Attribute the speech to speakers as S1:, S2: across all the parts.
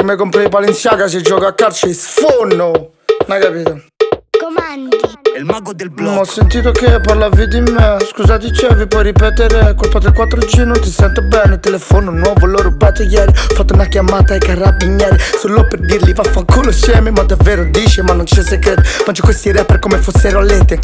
S1: mi compri i Balenciaga, si gioca a calcio e sfonno. Hai capito?
S2: Comandi.
S3: Il mago del
S1: Ho
S3: blog.
S1: sentito che parlavi di me. Scusa dicevi, puoi ripetere. Colpa del 4G, non ti sento bene. Telefono nuovo, l'ho rubato ieri. Ho fatto una chiamata ai carabinieri solo per dirgli vaffanculo scemi. Ma davvero dici, ma non c'è segreto. Mangio questi rapper come fossero lete.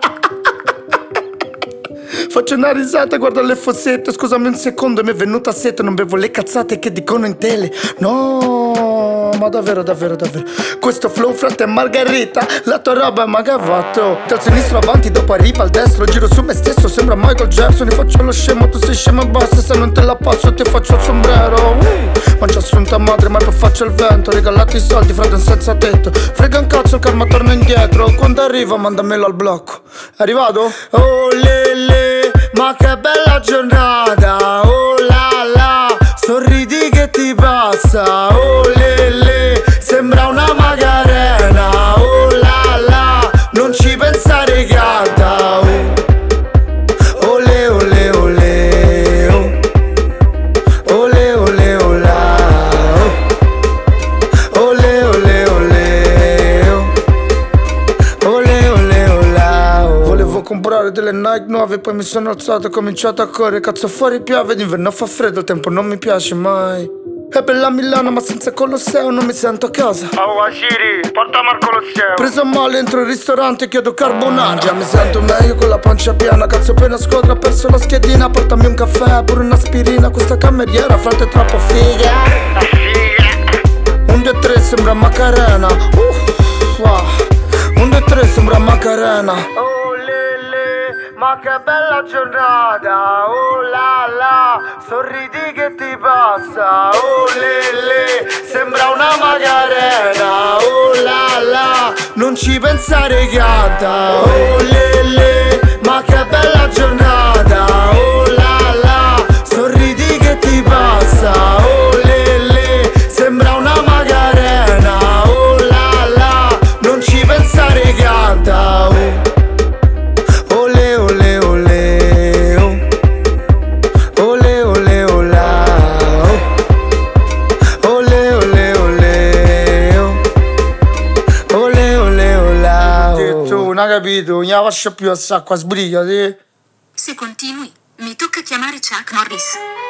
S1: Faccio una risata, guardo le fossette. Scusami un secondo, mi è venuta sete. Non bevo le cazzate che dicono in tele. No, ma davvero, davvero, davvero. Questo flow, frate, è margherita. La tua roba è magavato. Dal sinistro avanti, dopo arriva al destro. Giro su me stesso, sembra Michael Jackson. Ti faccio lo scemo, tu sei scemo e basta. Se non te la passo ti faccio il sombrero. Mangia assunta madre, ma poi faccio il vento. Regalati i soldi, frate, senza tetto. Frega un cazzo, il karma torna indietro. Quando arriva mandamelo al blocco. È arrivato? Oh lele, ma che bella giornata. Oh la la, sorridi che ti passa. Oh lele, sembra una magarena. Oh la la, non ci pensare gatta. Oh ole ole ole, oh ole ole ola. Oh ole ole ole, oh ole ole ola. Volevo comprare delle Nike nuove, poi mi sono alzato e ho cominciato a correre. Cazzo fuori piove, d'inverno fa freddo, il tempo non mi piace mai. È bella Milano ma senza Colosseo non mi sento a casa.
S4: Oh Siri, portami al Colosseo.
S1: Preso male, entro il ristorante e chiedo carbonara. Già mi sento meglio con la pancia piana. Cazzo appena squadra, ho perso la schedina. Portami un caffè, pure un'aspirina. Questa cameriera, frate, è troppo figa. Un 2 3 sembra Macarena. Wow. Un 2 3 sembra Macarena.
S4: Oh lele, ma che bella giornata. Oh la la, sorridi che ti passa. Oh lele, sembra una magarena. Oh la la,
S1: Non ci pensare gatta. Oh lele, ma che bella giornata. Oh la la, sorridi che ti passa. Oh lele, sembra una magarena. Oh la la, non ci pensare gatta. Ole ole ole, ole ole ola. Ole ole ole, ole ole ola. Tu non hai capito, non lascia più a sacco a sbrigati.
S5: Se continui, mi tocca chiamare Chuck Norris.